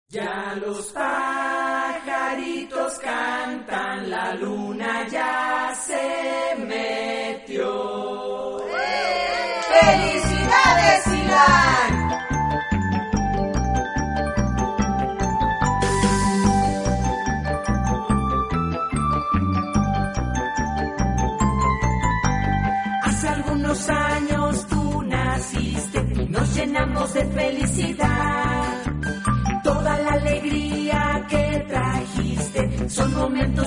Ya los pajaritos cantan, la luna ya se metió. ¡Felicidades, Ilan! Hace algunos años tú naciste y nos llenamos de felicidad. Toda la alegría que trajiste son momentos